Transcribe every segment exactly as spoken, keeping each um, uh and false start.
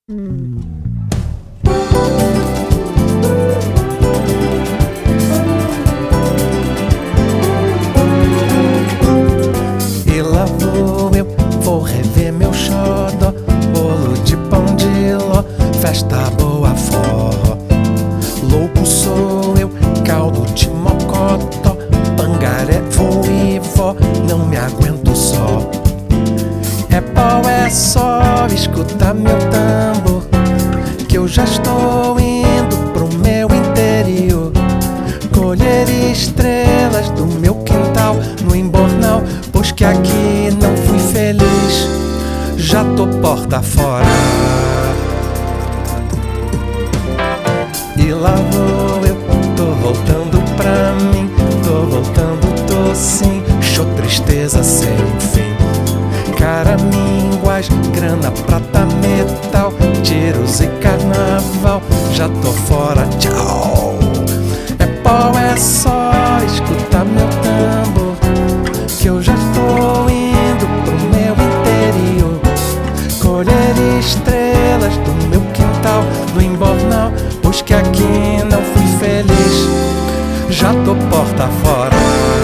E lá vou eu, vou rever meu xodó, bolo de pão de ló, festa boa forró. Louco sou eu, caldo de mocotó, pangaré, vô e vó, não me aguento só. É pau, é só, escuta meu tambor, que eu já estou indo pro meu interior, colher estrelas do meu quintal no embornal, pois que aqui não fui feliz, já tô porta fora. E lá vou eu, tô voltando pra mim, tô voltando, tô sim, show tristeza sem fim. Caraminguas, grana, prata, metal, tiros e carnaval, já tô fora, tchau. É pau, é só, escuta meu tambor, que eu já estou indo pro meu interior, colher estrelas do meu quintal no embornal, pois que aqui não fui feliz, já tô porta fora.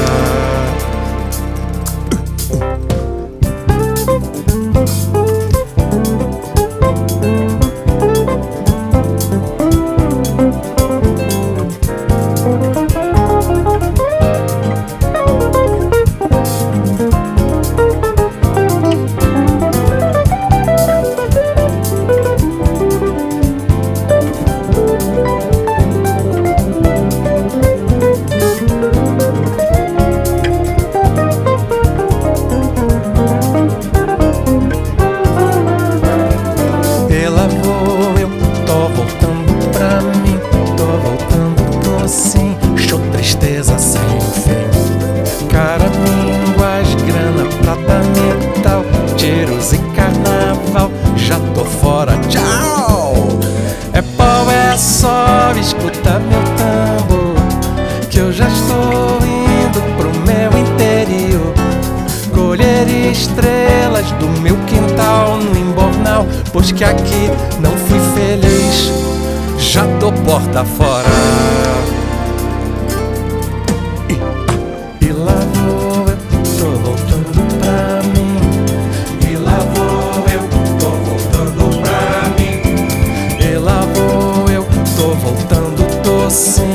Sim, show tristeza sem fim. Caraminguas, grana, prata, metal, tiros e carnaval, já tô fora, tchau. É pau, é só, escuta meu tambor, que eu já estou indo pro meu interior, colher estrelas do meu quintal no embornal, pois que aqui não fui feliz, já tô porta fora. Sim.